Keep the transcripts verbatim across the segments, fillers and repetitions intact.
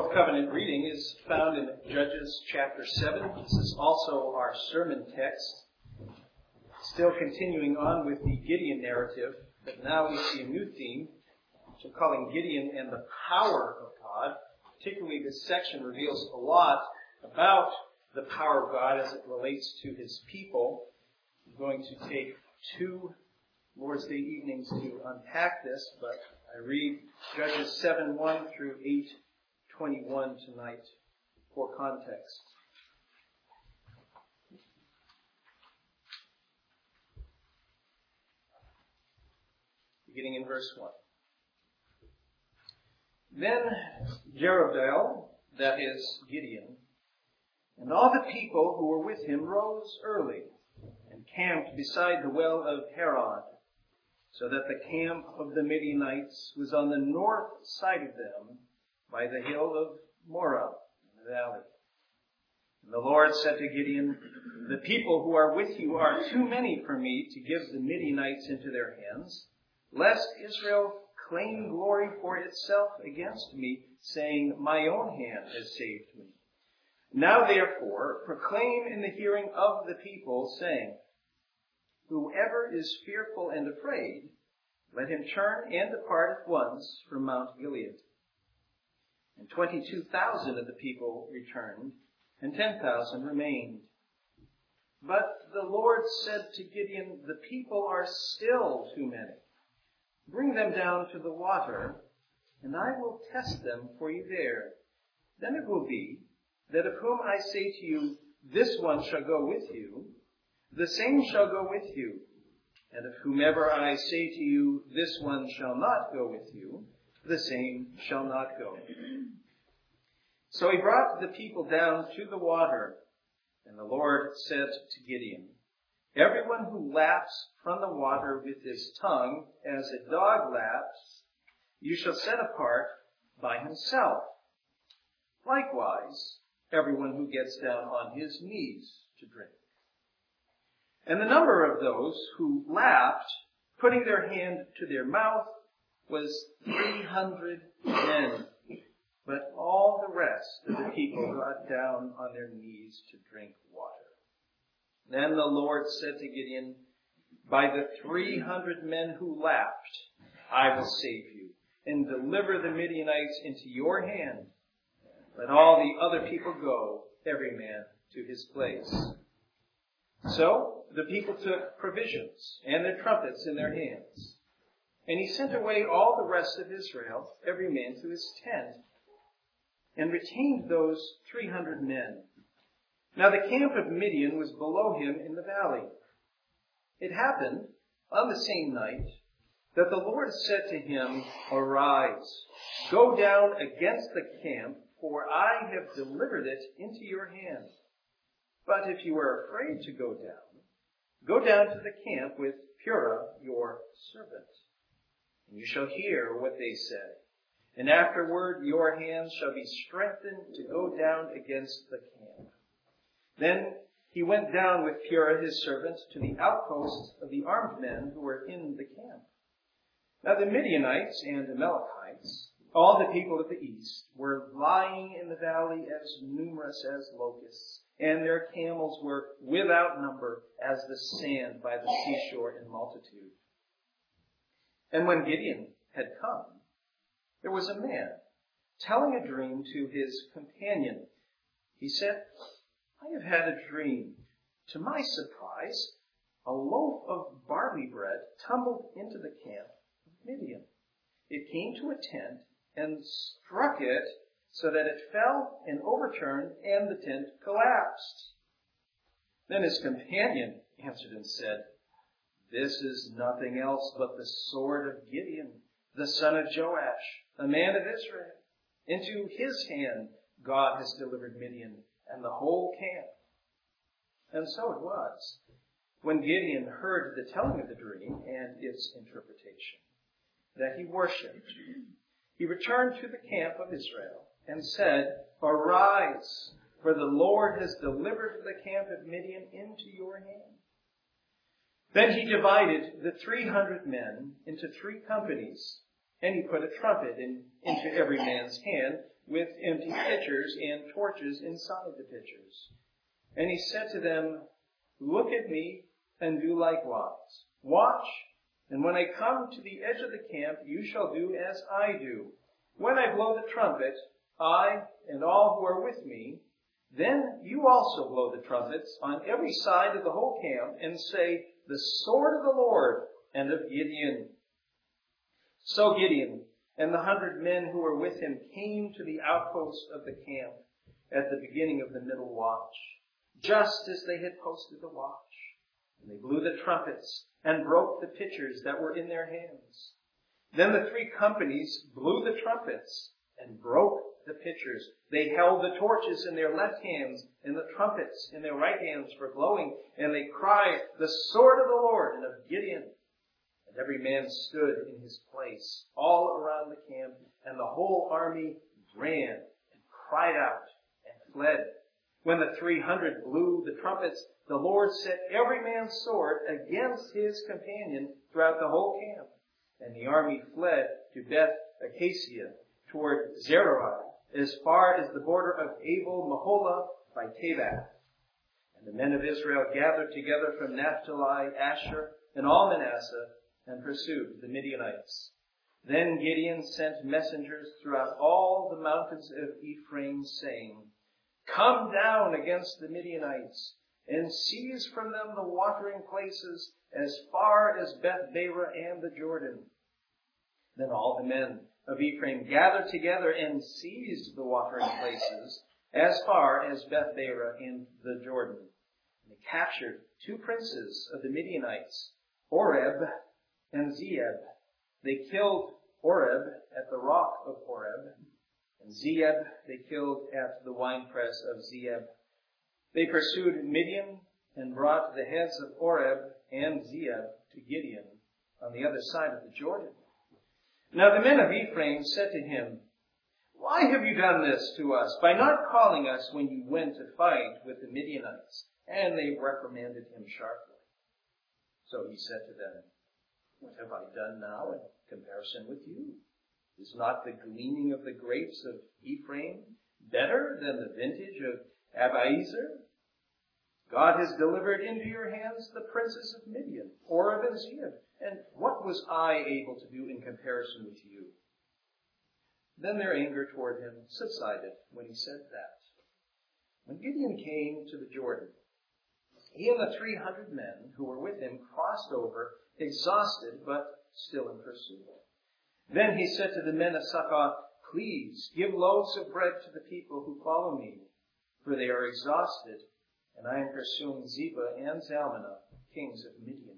Old Covenant reading is found in Judges chapter seven. This is also our sermon text. Still continuing on with the Gideon narrative, but now we see a new theme, which I'm calling Gideon and the power of God. Particularly this section reveals a lot about the power of God as it relates to his people. I'm going to take two Lord's Day evenings to unpack this, but I read Judges seven one through eight twenty-one tonight for context. Beginning in verse one. Then Jerubbaal, that is Gideon, and all the people who were with him rose early and camped beside the well of Harod, so that the camp of the Midianites was on the north side of them by the hill of Morah in the valley. And the Lord said to Gideon, "The people who are with you are too many for me to give the Midianites into their hands, lest Israel claim glory for itself against me, saying, 'My own hand has saved me.' Now therefore proclaim in the hearing of the people, saying, 'Whoever is fearful and afraid, let him turn and depart at once from Mount Gilead.' And twenty-two thousand of the people returned, and ten thousand remained. But the Lord said to Gideon, 'The people are still too many. Bring them down to the water, and I will test them for you there. Then it will be that of whom I say to you, this one shall go with you, the same shall go with you. And of whomever I say to you, this one shall not go with you, the same shall not go.' So he brought the people down to the water, and the Lord said to Gideon, 'Everyone who laps from the water with his tongue, as a dog laps, you shall set apart by himself. Likewise, everyone who gets down on his knees to drink.' And the number of those who lapped, putting their hand to their mouth, was three hundred men. But all the rest of the people got down on their knees to drink water. Then the Lord said to Gideon, 'By the three hundred men who lapped, I will save you, and deliver the Midianites into your hand. Let all the other people go, every man to his place.' So the people took provisions and their trumpets in their hands. And he sent away all the rest of Israel, every man to his tent, and retained those three hundred men. Now the camp of Midian was below him in the valley. It happened on the same night that the Lord said to him, 'Arise, go down against the camp, for I have delivered it into your hand. But if you are afraid to go down, go down to the camp with Purah your servant, and you shall hear what they say. And afterward your hands shall be strengthened to go down against the camp.' Then he went down with Purah his servant to the outposts of the armed men who were in the camp. Now the Midianites and Amalekites, all the people of the east, were lying in the valley as numerous as locusts, and their camels were without number as the sand by the seashore in multitude. And when Gideon had come, there was a man telling a dream to his companion. He said, 'I have had a dream. To my surprise, a loaf of barley bread tumbled into the camp of Midian. It came to a tent and struck it so that it fell and overturned, and the tent collapsed.' Then his companion answered and said, 'This is nothing else but the sword of Gideon, the son of Joash, a man of Israel. Into his hand God has delivered Midian and the whole camp.' And so it was, when Gideon heard the telling of the dream and its interpretation, that he worshipped. He returned to the camp of Israel and said, 'Arise, for the Lord has delivered the camp of Midian into your hand.' Then he divided the three hundred men into three companies And he put a trumpet in, into every man's hand with empty pitchers and torches inside the pitchers. And he said to them, look at me and do likewise. Watch, and when I come to the edge of the camp, you shall do as I do. When I blow the trumpet, I and all who are with me, then you also blow the trumpets on every side of the whole camp and say, the sword of the Lord and of Gideon. So Gideon and the hundred men who were with him came to the outposts of the camp at the beginning of the middle watch, just as they had posted the watch. And they blew the trumpets and broke the pitchers that were in their hands. Then the three companies blew the trumpets and broke the pitchers. They held the torches in their left hands and the trumpets in their right hands for blowing. And they cried, the sword of the Lord and of Gideon. And every man stood in his place all around the camp. And the whole army ran and cried out and fled. When the three hundred blew the trumpets, the Lord set every man's sword against his companion throughout the whole camp. And the army fled to Beth Acacia toward Zeruah, as far as the border of Abel Meholah by Tabach. And the men of Israel gathered together from Naphtali, Asher, and all Manasseh, and pursued the Midianites. Then Gideon sent messengers throughout all the mountains of Ephraim, saying, come down against the Midianites, and seize from them the watering places as far as Beth-barah and the Jordan. Then all the men of Ephraim gathered together and seized the watering places as far as Beth-barah and the Jordan. And they captured two princes of the Midianites, Oreb and Zeeb. They killed Oreb at the rock of Oreb, and Zeeb they killed at the winepress of Zeeb. They pursued Midian and brought the heads of Oreb and Zeeb to Gideon on the other side of the Jordan. Now the men of Ephraim said to him, why have you done this to us by not calling us when you went to fight with the Midianites? And they reprimanded him sharply. So he said to them, what have I done now in comparison with you? Is not the gleaning of the grapes of Ephraim better than the vintage of Abiezer? God has delivered into your hands the princes of Midian, Oreb and Zeeb. And what was I able to do in comparison with you? Then their anger toward him subsided when he said that. When Gideon came to the Jordan, he and the three hundred men who were with him crossed over, exhausted but still in pursuit. Then he said to the men of Succoth, please give loaves of bread to the people who follow me, for they are exhausted, and I am pursuing Zebah and Zalmunna, kings of Midian.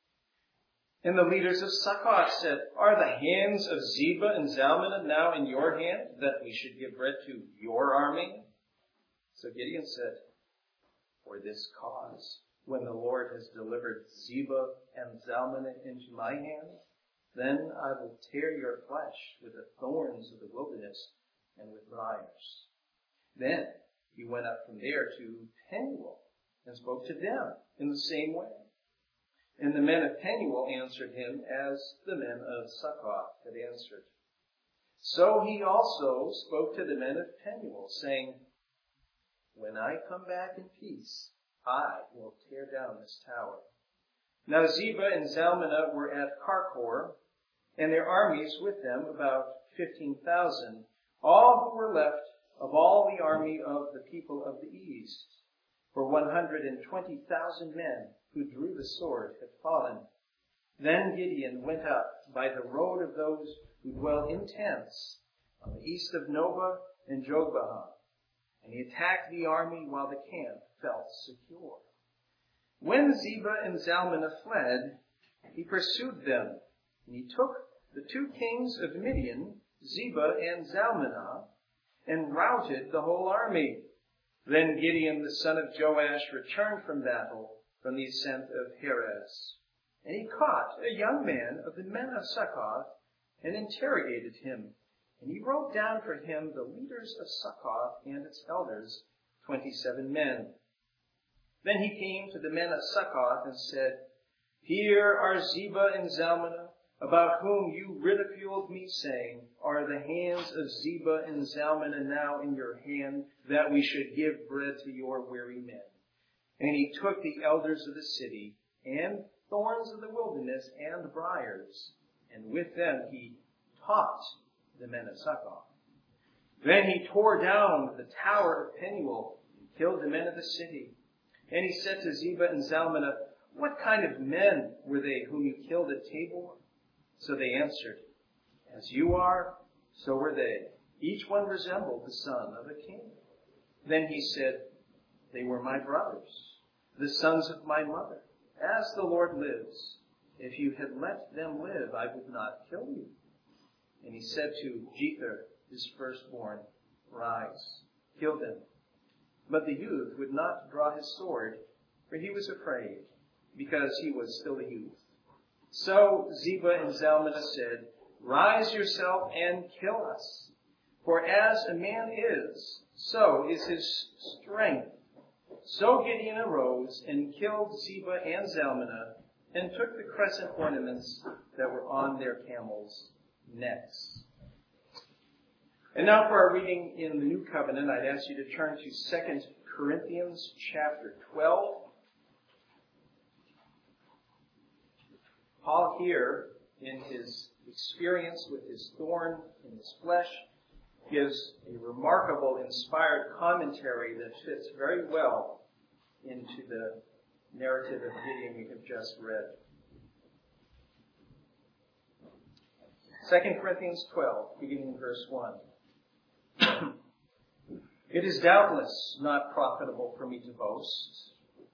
And the leaders of Succoth said, are the hands of Zebah and Zalmunna now in your hand, that we should give bread to your army? So Gideon said, for this cause, when the Lord has delivered Zebah and Zalmunna into my hand, then I will tear your flesh with the thorns of the wilderness and with briars. Then he went up from there to Penuel and spoke to them in the same way. And the men of Penuel answered him as the men of Succoth had answered. So he also spoke to the men of Penuel, saying, when I come back in peace, I will tear down this tower. Now Zebah and Zalmunna were at Karkor, and their armies with them, about fifteen thousand, all who were left of all the army of the people of the east. For one hundred and twenty thousand men who drew the sword had fallen. Then Gideon went up by the road of those who dwell in tents on the east of Nobah and Jogbehah, and he attacked the army while the camp felt secure. When Zebah and Zalmunna fled, he pursued them, and he took the two kings of Midian, Zebah and Zalmunna, and routed the whole army. Then Gideon the son of Joash returned from battle from the ascent of Heres. And he caught a young man of the men of Succoth and interrogated him. And he wrote down for him the leaders of Succoth and its elders, twenty-seven men. Then he came to the men of Succoth and said, here are Zebah and Zalmunna, about whom you ridiculed me, saying, Are the hands of Zebah and Zalmunna now in your hand, that we should give bread to your weary men? And he took the elders of the city, and thorns of the wilderness, and briars, and with them he taught the men of Succoth. Then he tore down the tower of Penuel, and killed the men of the city. And he said to Zebah and Zalmunna, What kind of men were they whom you killed at Tabor? So they answered, As you are, so were they. Each one resembled the son of a king. Then he said, They were my brothers, the sons of my mother. As the Lord lives, if you had let them live, I would not kill you. And he said to Jether, his firstborn, Rise, kill them. But the youth would not draw his sword, for he was afraid, because he was still a youth. So Zebah and Zalmunna said, Rise yourself and kill us. For as a man is, so is his strength. So Gideon arose and killed Zebah and Zalmunna, and took the crescent ornaments that were on their camels' necks. And now for our reading in the New Covenant, I'd ask you to turn to Second Corinthians chapter twelve. Paul here, in his experience with his thorn in his flesh, gives a remarkable, inspired commentary that fits very well into the narrative of Gideon we have just read. Second Corinthians twelve, beginning in verse one. It is doubtless not profitable for me to boast.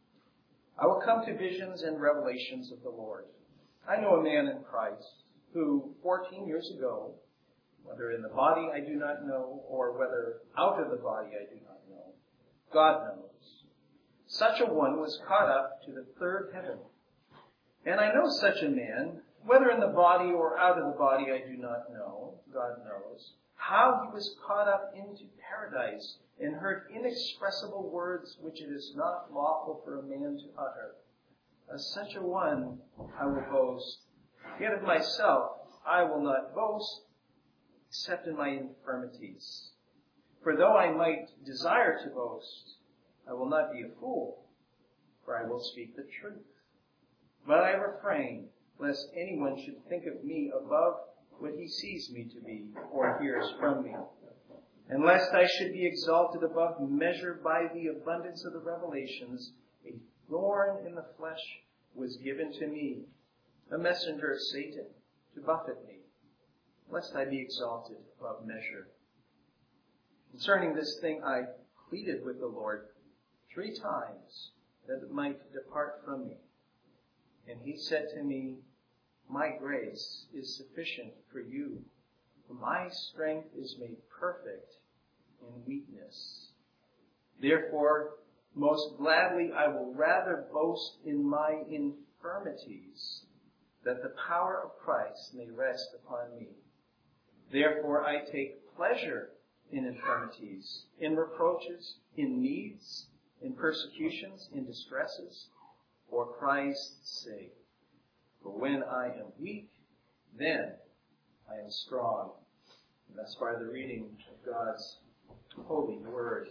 I will come to visions and revelations of the Lord. I know a man in Christ who, fourteen years ago, whether in the body I do not know, or whether out of the body I do not know, God knows, such a one was caught up to the third heaven. And I know such a man, whether in the body or out of the body I do not know, God knows, how he was caught up into paradise and heard inexpressible words which it is not lawful for a man to utter. As such a one I will boast. Yet of myself I will not boast, except in my infirmities. For though I might desire to boast, I will not be a fool, for I will speak the truth. But I refrain, lest anyone should think of me above what he sees me to be or hears from me, and lest I should be exalted above measure by the abundance of the revelations, a thorn in the flesh was given to me, a messenger of Satan, to buffet me, lest I be exalted above measure. Concerning this thing I pleaded with the Lord three times, that it might depart from me. And he said to me, My grace is sufficient for you, for my strength is made perfect in weakness. Therefore, most gladly I will rather boast in my infirmities, that the power of Christ may rest upon me. Therefore I take pleasure in infirmities, in reproaches, in needs, in persecutions, in distresses, for Christ's sake. For when I am weak, then I am strong. And that's by the reading of God's holy word.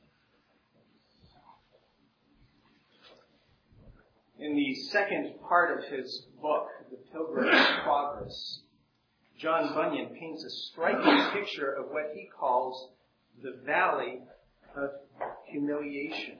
In the second part of his book, The Pilgrim's Progress, John Bunyan paints a striking picture of what he calls the valley of humiliation.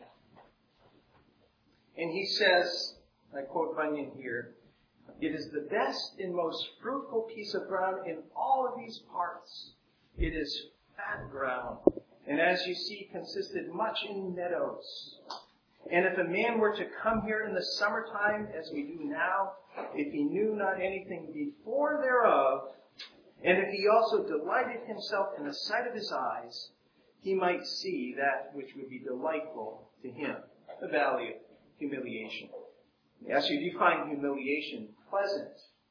And he says, I quote Bunyan here, It is the best and most fruitful piece of ground in all of these parts. It is fat ground, and as you see, consisted much in meadows. And if a man were to come here in the summertime, as we do now, if he knew not anything before thereof, and if he also delighted himself in the sight of his eyes, he might see that which would be delightful to him, the valley of humiliation. Yes, you define humiliation, pleasant.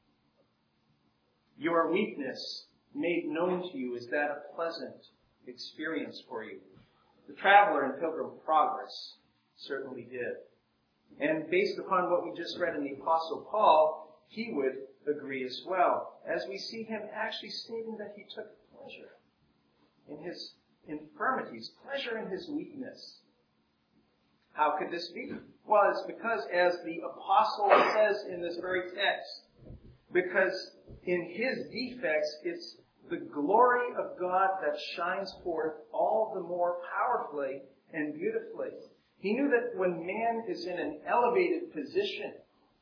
Your weakness made known to you, is that a pleasant experience for you? The traveler in Pilgrim Progress certainly did. And based upon what we just read in the Apostle Paul, he would agree as well, as we see him actually stating that he took pleasure in his infirmities, pleasure in his weakness. How could this be? Well, it's because, as the apostle says in this very text, because in his defects, it's the glory of God that shines forth all the more powerfully and beautifully. He knew that when man is in an elevated position,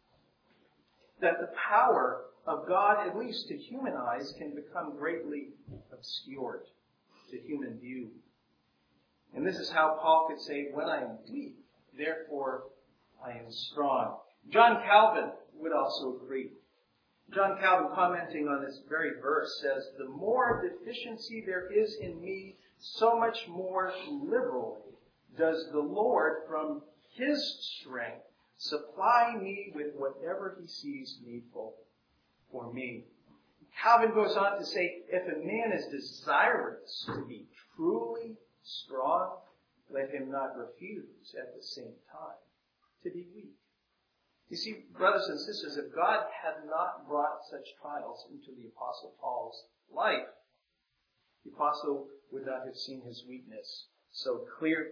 that the power of God, at least to human eyes, can become greatly obscured to human view. And this is how Paul could say, when I am weak, therefore I am strong. John Calvin would also agree. John Calvin, commenting on this very verse, says, the more deficiency there is in me, so much more liberally does the Lord from his strength supply me with whatever he sees needful for me. Calvin goes on to say, if a man is desirous to be truly strong, let him not refuse at the same time to be weak. You see, brothers and sisters, if God had not brought such trials into the Apostle Paul's life, the Apostle would not have seen his weakness so clearly.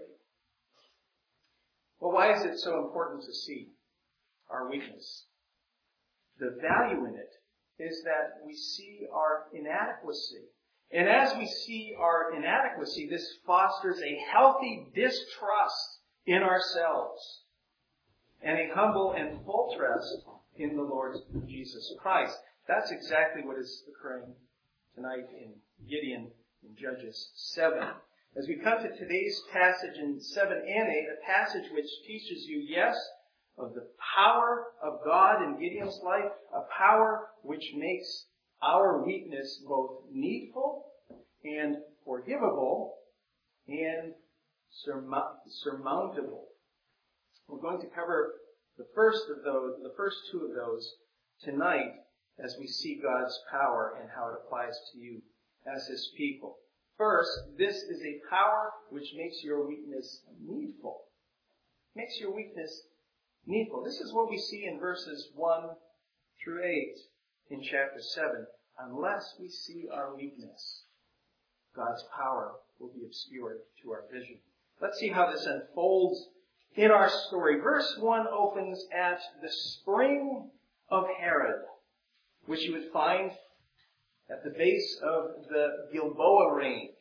Well, why is it so important to see our weakness? The value in it is that we see our inadequacy. And as we see our inadequacy, this fosters a healthy distrust in ourselves and a humble and full trust in the Lord Jesus Christ. That's exactly what is occurring tonight in Gideon in Judges seven. As we come to today's passage in seven and eight, a passage which teaches you, yes, of the power of God in Gideon's life, a power which makes our weakness both needful and forgivable and surmountable. We're going to cover the first of those, the first two of those tonight as we see God's power and how it applies to you as his people. First, this is a power which makes your weakness needful. Makes your weakness needful. This is what we see in verses one through eight in chapter seven. Unless we see our weakness, God's power will be obscured to our vision. Let's see how this unfolds in our story. Verse one opens at the spring of Harod, which you would find at the base of the Gilboa range.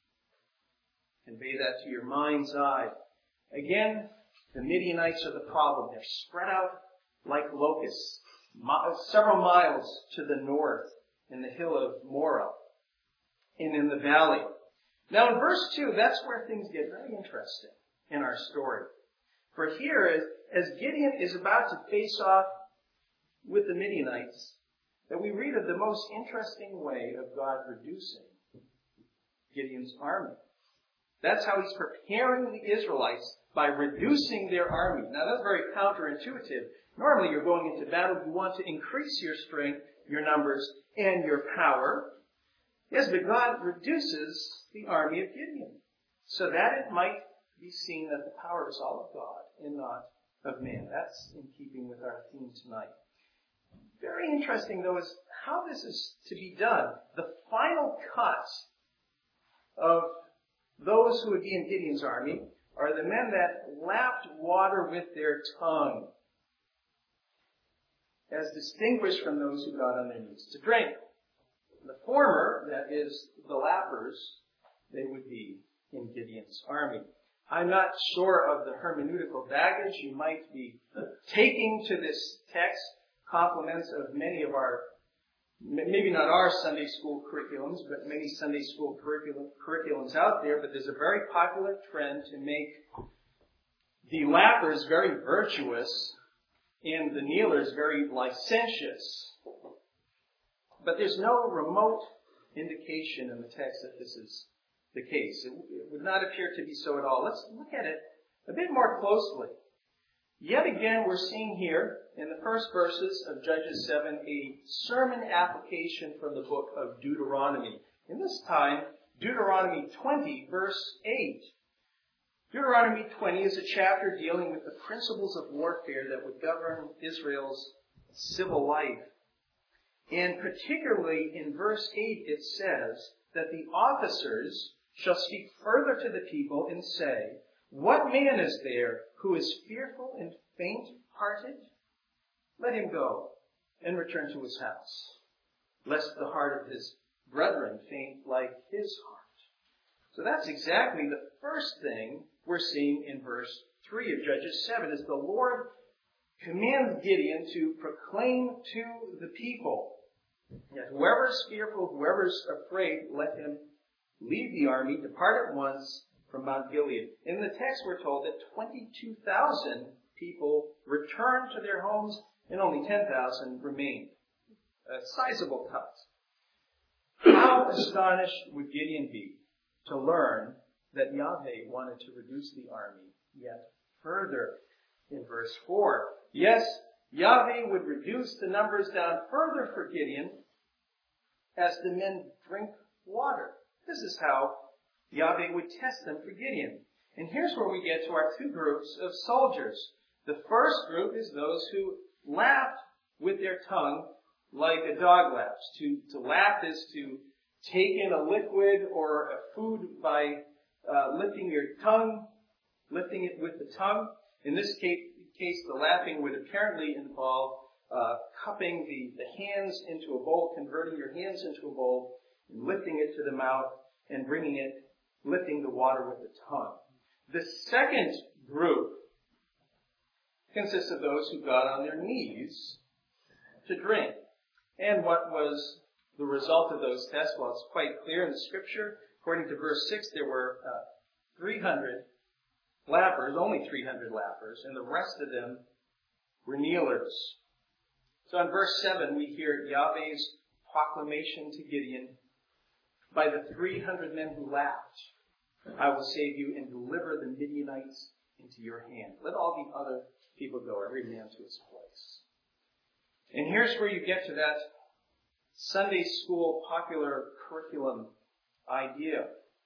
Convey that to your mind's eye. Again, the Midianites are the problem. They're spread out like locusts, several miles to the north in the hill of Morah and in the valley. Now in verse two, that's where things get very interesting in our story. For here, as Gideon is about to face off with the Midianites, that we read of the most interesting way of God reducing Gideon's army. That's how he's preparing the Israelites by reducing their army. Now that's very counterintuitive. Normally you're going into battle, you want to increase your strength, your numbers, and your power. Yes, but God reduces the army of Gideon so that it might be seen that the power is all of God and not of man. That's in keeping with our theme tonight. Very interesting, though, is how this is to be done. The final cut of those who would be in Gideon's army are the men that lapped water with their tongue, as distinguished from those who got on their knees to drink. The former, that is, the lappers, they would be in Gideon's army. I'm not sure of the hermeneutical baggage you might be taking to this text. Compliments of many of our, maybe not our Sunday school curriculums, but many Sunday school curriculum, curriculums out there. But there's a very popular trend to make the lappers very virtuous and the kneelers very licentious. But there's no remote indication in the text that this is the case. It, it would not appear to be so at all. Let's look at it a bit more closely. Yet again, we're seeing here in the first verses of Judges seven a sermon application from the book of Deuteronomy. In this time, Deuteronomy twenty, verse eight. Deuteronomy twenty is a chapter dealing with the principles of warfare that would govern Israel's civil life. And particularly in verse eight it says that the officers shall speak further to the people and say, what man is there who is fearful and faint-hearted? Let him go and return to his house, lest the heart of his brethren faint like his heart. So that's exactly the first thing we're seeing in verse three of Judges seven, is the Lord commands Gideon to proclaim to the people that whoever is fearful, whoever is afraid, let him leave the army, depart at once from Mount Gilead. In the text we're told that twenty-two thousand people returned to their homes and only ten thousand remained. A sizable cut. How astonished would Gideon be to learn that Yahweh wanted to reduce the army yet further? In verse four, yes, Yahweh would reduce the numbers down further for Gideon as the men drink water. This is how Yahweh would test them for Gideon. And here's where we get to our two groups of soldiers. The first group is those who laughed with their tongue like a dog laughs. To, to laugh is to take in a liquid or a food by uh, lifting your tongue, lifting it with the tongue. In this case, case the laughing would apparently involve uh, cupping the, the hands into a bowl, converting your hands into a bowl, and lifting it to the mouth and bringing it, lifting the water with the tongue. The second group consists of those who got on their knees to drink. And what was the result of those tests? Well, it's quite clear in the scripture. According to verse six, there were uh, three hundred lappers, only three hundred lappers, and the rest of them were kneelers. So in verse seven, we hear Yahweh's proclamation to Gideon, by the three hundred men who laughed, I will save you and deliver the Midianites into your hand. Let all the other people go, every man to his place. And here's where you get to that Sunday school popular curriculum idea.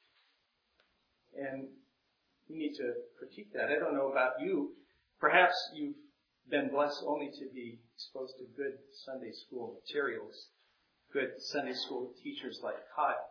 And we need to critique that. I don't know about you. Perhaps you've been blessed only to be exposed to good Sunday school materials, good Sunday school teachers like Kyle.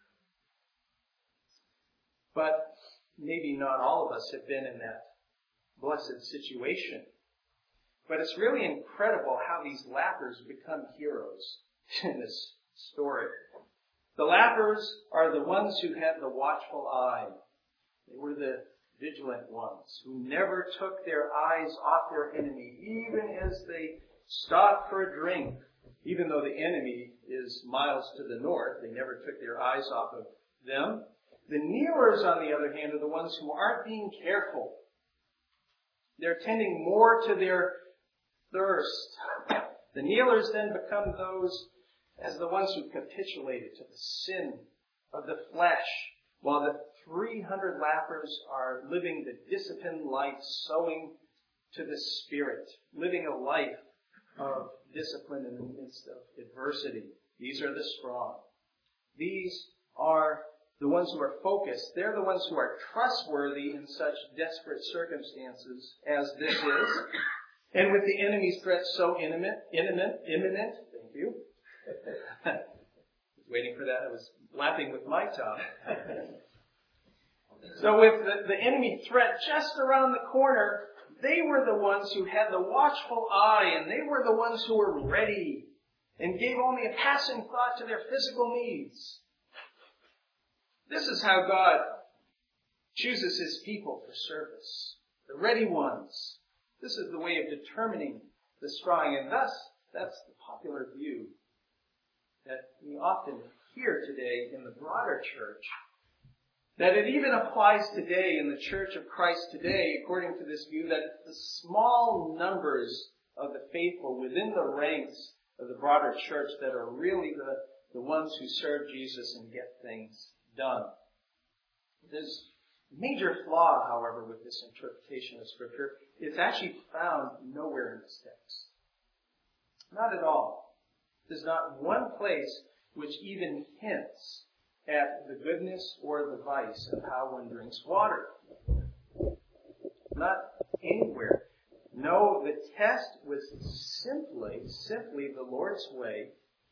But maybe not all of us have been in that blessed situation. But it's really incredible how these lappers become heroes in this story. The lappers are the ones who had the watchful eye. They were the vigilant ones who never took their eyes off their enemy, even as they stopped for a drink. Even though the enemy is miles to the north, they never took their eyes off of them. The kneelers, on the other hand, are the ones who aren't being careful. They're tending more to their thirst. The kneelers then become those as the ones who capitulated to the sin of the flesh, while the three hundred lappers are living the disciplined life, sowing to the Spirit, living a life of discipline in the midst of adversity. These are the strong. These are the ones who are focused. They're the ones who are trustworthy in such desperate circumstances as this is. And with the enemy's threat so imminent, imminent, imminent, thank you. I was waiting for that. I was laughing with my tongue. So with the, the enemy threat just around the corner, they were the ones who had the watchful eye, and they were the ones who were ready and gave only a passing thought to their physical needs. This is how God chooses His people for service. The ready ones. This is the way of determining the strong. And thus, that's the popular view that we often hear today in the broader church. That it even applies today in the Church of Christ today, according to this view, that it's the small numbers of the faithful within the ranks of the broader church that are really the, the ones who serve Jesus and get things done. There's a major flaw, however, with this interpretation of Scripture. It's actually found nowhere in this text. Not at all. There's not one place which even hints at the goodness or the vice of how one drinks water. Not anywhere. No, the test was simply, simply the Lord's way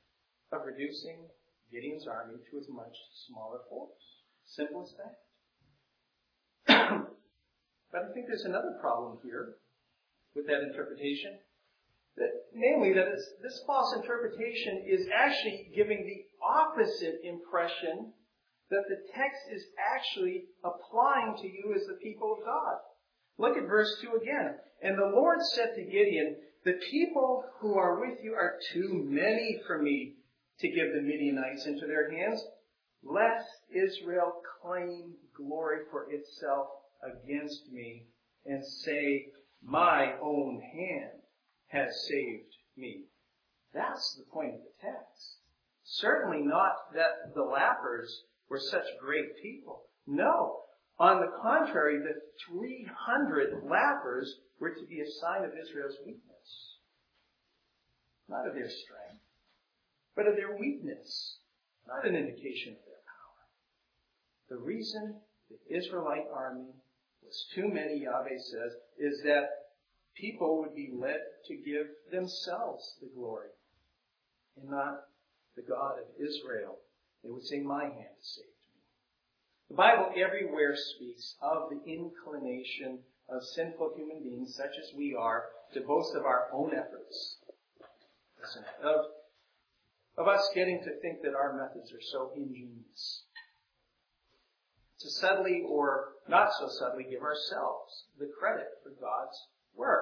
of reducing Gideon's army to a much smaller force. Simple as that. But I think there's another problem here with that interpretation. That, namely, that this, this false interpretation is actually giving the opposite impression that the text is actually applying to you as the people of God. Look at verse two again. And the Lord said to Gideon, the people who are with you are too many for me to give the Midianites into their hands, lest Israel claim glory for itself against me and say, my own hand has saved me. That's the point of the text. Certainly not that the lappers were such great people. No. On the contrary, the three hundred lappers were to be a sign of Israel's weakness. Not of their strength, but of their weakness. Not an indication of their power. The reason the Israelite army was too many, Yahweh says, is that people would be led to give themselves the glory and not the God of Israel. They would say, my hand has saved me. The Bible everywhere speaks of the inclination of sinful human beings, such as we are, to boast of our own efforts. Listen, of, of us getting to think that our methods are so ingenious. To subtly or not so subtly give ourselves the credit for God's work.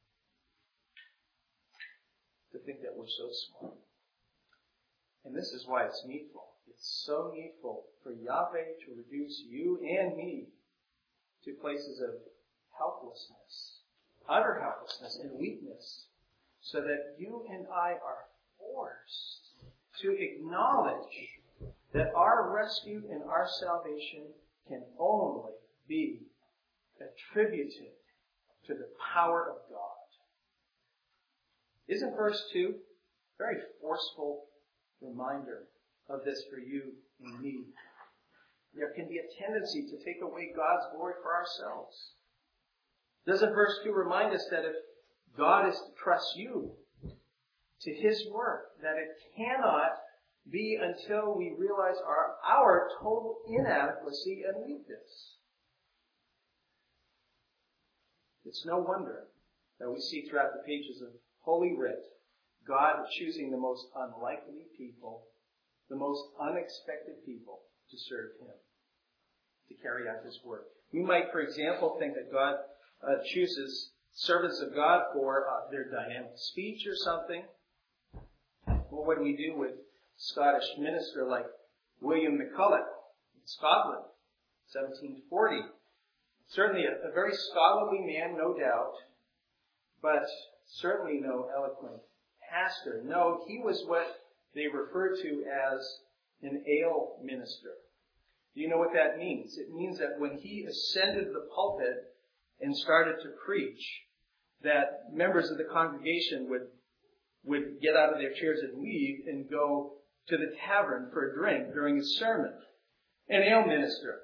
To think that we're so smart. And this is why it's needful. It's so needful for Yahweh to reduce you and me to places of helplessness, utter helplessness and weakness, so that you and I are forced to acknowledge that our rescue and our salvation can only be attributed to the power of God. Isn't verse two a very forceful reminder of this for you and me? There can be a tendency to take away God's glory for ourselves. Doesn't verse two remind us that if God is to trust you to His work, that it cannot be until we realize our, our total inadequacy and weakness? It's no wonder that we see throughout the pages of Holy Writ, God choosing the most unlikely people, the most unexpected people to serve Him, to carry out His work. You might, for example, think that God uh, chooses servants of God for uh, their dynamic speech or something. Well, what do we do with a Scottish minister like William McCulloch in Scotland, seventeen forty? Certainly a, a very scholarly man, no doubt, but certainly no eloquent pastor. No, he was what they refer to as an ale minister. Do you know what that means? It means that when he ascended the pulpit and started to preach, that members of the congregation would would get out of their chairs and leave and go to the tavern for a drink during his sermon. An ale minister.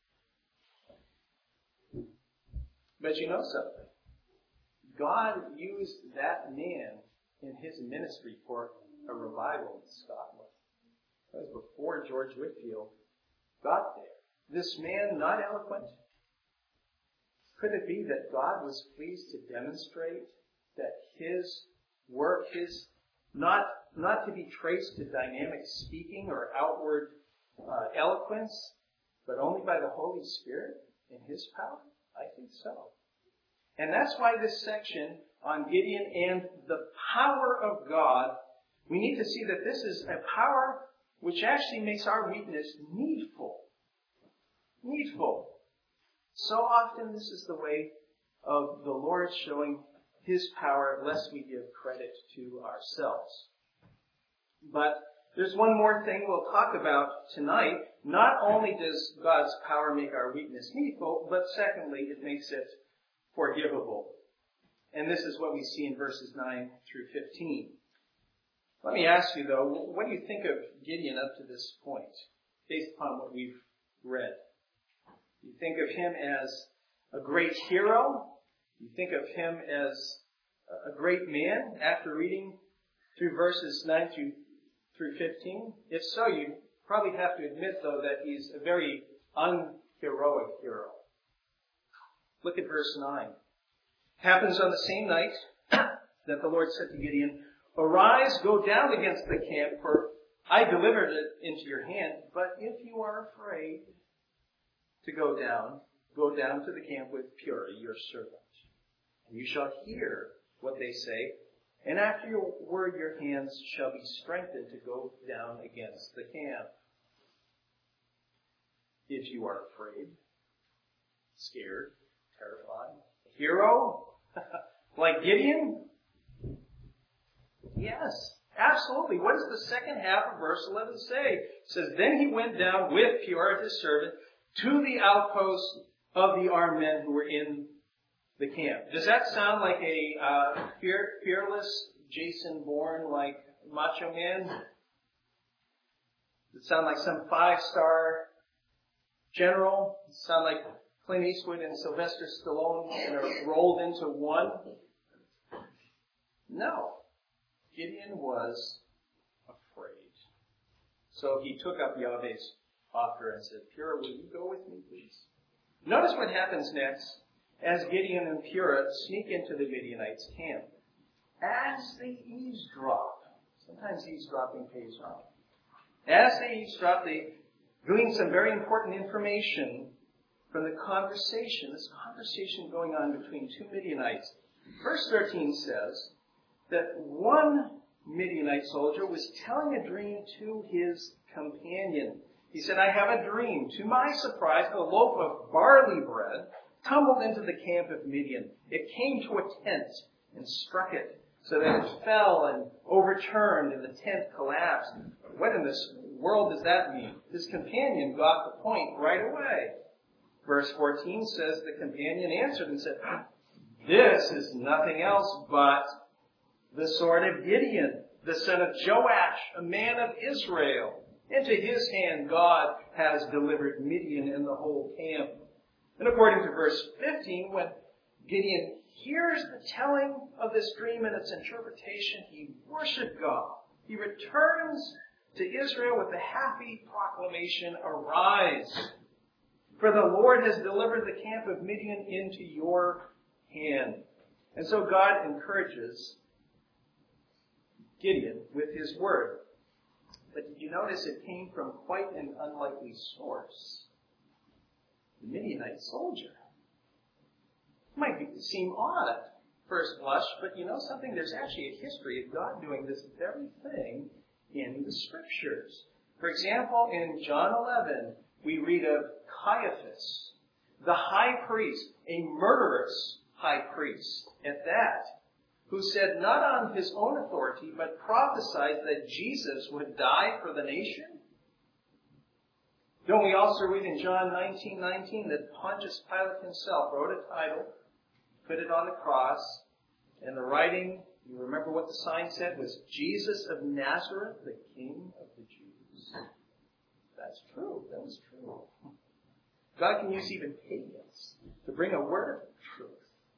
But you know something? God used that man in His ministry for a revival in Scotland. That was before George Whitefield got there. This man, not eloquent. Could it be that God was pleased to demonstrate that His work, His not not to be traced to dynamic speaking or outward uh, eloquence, but only by the Holy Spirit in His power? I think so. And that's why this section on Gideon and the power of God, we need to see that this is a power which actually makes our weakness needful. Needful. So often this is the way of the Lord showing His power, lest we give credit to ourselves. But there's one more thing we'll talk about tonight. Not only does God's power make our weakness needful, but secondly, it makes it forgivable. And this is what we see in verses nine through fifteen. Let me ask you, though, what do you think of Gideon up to this point, based upon what we've read? You think of him as a great hero? You think of him as a great man after reading through verses nine through, through fifteen? If so, you probably have to admit, though, that he's a very unheroic hero. Look at verse nine. Happens on the same night that the Lord said to Gideon, "Arise, go down against the camp, for I delivered it into your hand. But if you are afraid to go down, go down to the camp with Purah, your servant. And you shall hear what they say, and after your word your hands shall be strengthened to go down against the camp." If you are afraid, scared, terrified, a hero, like Gideon? Yes, absolutely. What does the second half of verse eleven say? It says, "Then he went down with Purah his servant to the outposts of the armed men who were in the camp." Does that sound like a uh, fear, fearless Jason Bourne, like Macho Man? Does it sound like some five-star general? Does it sound like Clint Eastwood and Sylvester Stallone kind of rolled into one? No. Gideon was afraid. So he took up Yahweh's offer and said, "Purah, will you go with me, please?" Notice what happens next as Gideon and Purah sneak into the Midianites' camp. As they eavesdrop, sometimes eavesdropping pays off. As they eavesdrop, they glean some very important information from the conversation, this conversation going on between two Midianites. Verse thirteen says that one Midianite soldier was telling a dream to his companion. He said, "I have a dream. To my surprise, a loaf of barley bread tumbled into the camp of Midian. It came to a tent and struck it, so that it fell and overturned, and the tent collapsed." What in this world does that mean? His companion got the point right away. Verse fourteen says the companion answered and said, "This is nothing else but the sword of Gideon, the son of Joash, a man of Israel. Into his hand God has delivered Midian and the whole camp." And according to verse fifteen, when Gideon hears the telling of this dream and its interpretation, he worshiped God. He returns to Israel with the happy proclamation, "Arise, for the Lord has delivered the camp of Midian into your hand." And so God encourages Gideon with his word. But did you notice it came from quite an unlikely source? The Midianite soldier. It might be, seem odd at first blush, but you know something? There's actually a history of God doing this very thing in the Scriptures. For example, in John eleven, we read of Caiaphas, the high priest, a murderous high priest at that, who said not on his own authority, but prophesied that Jesus would die for the nation. Don't we also read in John nineteen nineteen that Pontius Pilate himself wrote a title, put it on the cross, and the writing, you remember what the sign said, was "Jesus of Nazareth, the King of the Jews." That's true. That was true. God can use even pagans to bring a word of truth,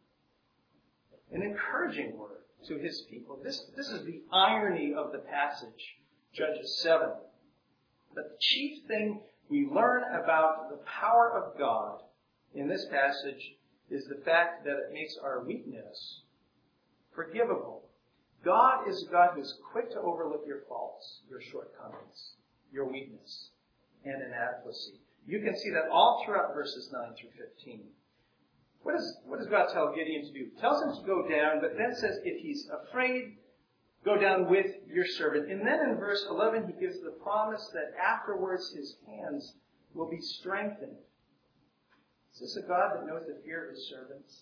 an encouraging word to his people. This, this is the irony of the passage, Judges seven. But the chief thing we learn about the power of God in this passage is the fact that it makes our weakness forgivable. God is a God who is quick to overlook your faults, your shortcomings, your weakness, and inadequacy. You can see that all throughout verses nine through fifteen. What does, what does God tell Gideon to do? He tells him to go down, but then says if he's afraid, go down with your servant. And then in verse eleven, he gives the promise that afterwards his hands will be strengthened. Is this a God that knows the fear of his servants?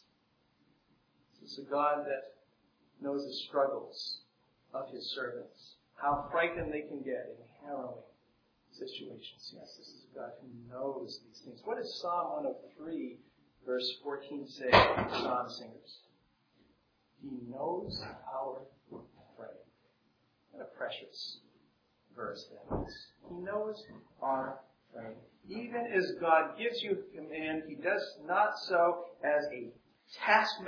Is this a God that knows the struggles of his servants? How frightened they can get in harrowing situations. Yes, this is a God who knows these things. What does Psalm one oh three, verse fourteen say to psalm singers? He knows our frame. What a precious verse that is. He knows our frame. Even as God gives you a command, he does not so as a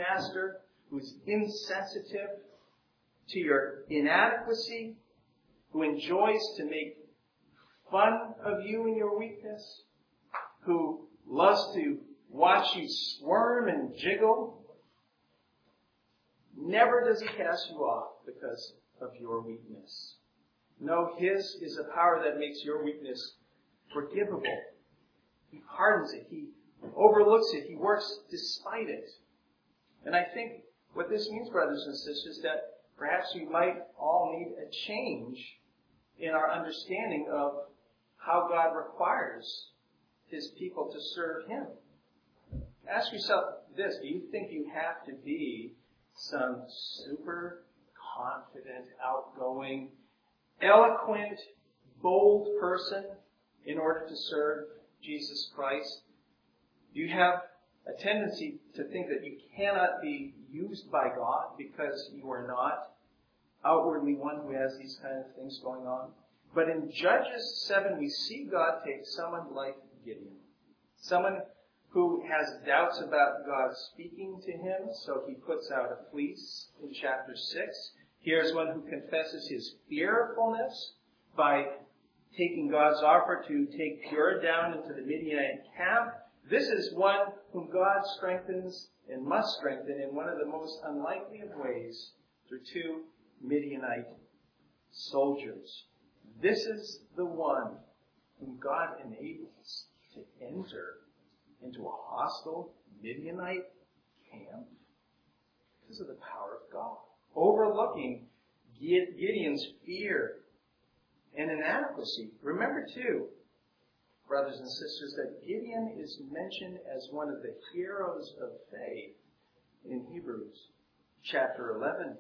taskmaster who's insensitive to your inadequacy who enjoys to make fun of you in your weakness, who loves to watch you squirm and jiggle. Never does he cast you off because of your weakness. No, his is a power that makes your weakness forgivable. He pardons it. He overlooks it. He works despite it. And I think what this means, brothers and sisters, that perhaps we might all need a change in our understanding of how God requires his people to serve him. Ask yourself this: do you think you have to be some super confident, outgoing, eloquent, bold person in order to serve Jesus Christ? Do you have a tendency to think that you cannot be used by God because you are not outwardly one who has these kind of things going on? But in Judges seven, we see God take someone like Gideon, someone who has doubts about God speaking to him, so he puts out a fleece in chapter six. Here's one who confesses his fearfulness by taking God's offer to take Purah down into the Midianite camp. This is one whom God strengthens and must strengthen in one of the most unlikely of ways through two Midianite soldiers. This is the one whom God enables to enter into a hostile Midianite camp because of the power of God, overlooking Gideon's fear and inadequacy. Remember, too, brothers and sisters, that Gideon is mentioned as one of the heroes of faith in Hebrews chapter eleven.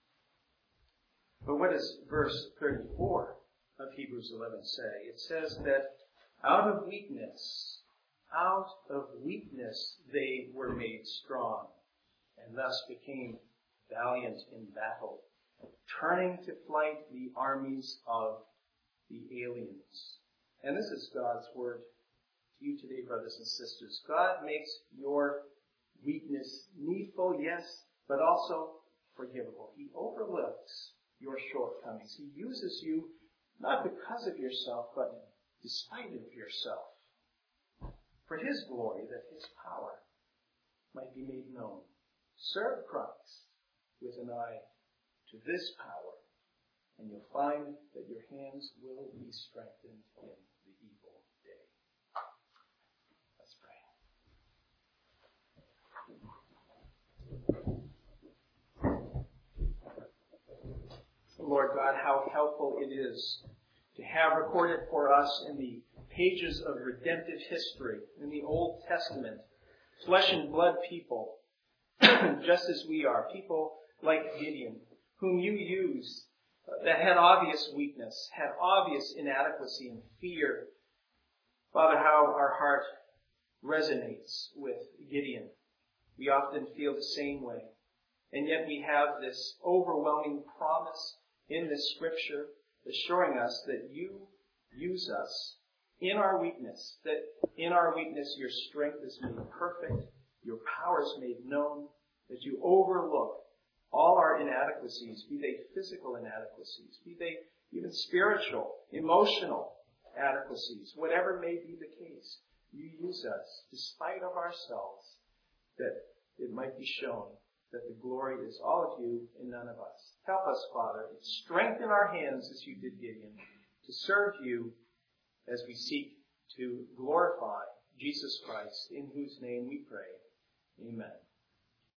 But what does verse thirty-four of Hebrews eleven say? It says that out of weakness, out of weakness they were made strong, and thus became valiant in battle, turning to flight the armies of the aliens. And this is God's word to you today, brothers and sisters. God makes your weakness needful, yes, but also forgivable. He overlooks your shortcomings. He uses you not because of yourself, but despite of yourself, for his glory, that his power might be made known. Serve Christ with an eye to this power, and you'll find that your hands will be strengthened in the evil day. Let's pray. Lord God, how helpful it is to have recorded for us in the pages of redemptive history in the Old Testament, flesh and blood people, just as we are, people like Gideon, whom you used, uh, that had obvious weakness, had obvious inadequacy and fear. Father, how our heart resonates with Gideon. We often feel the same way. And yet we have this overwhelming promise in this scripture assuring us that you use us in our weakness, that in our weakness your strength is made perfect, your power is made known, that you overlook all our inadequacies, be they physical inadequacies, be they even spiritual, emotional adequacies, whatever may be the case. You use us despite of ourselves, that it might be shown that the glory is all of you and none of us. Help us, Father, strengthen our hands as you did Gideon, to serve you as we seek to glorify Jesus Christ, in whose name we pray. Amen.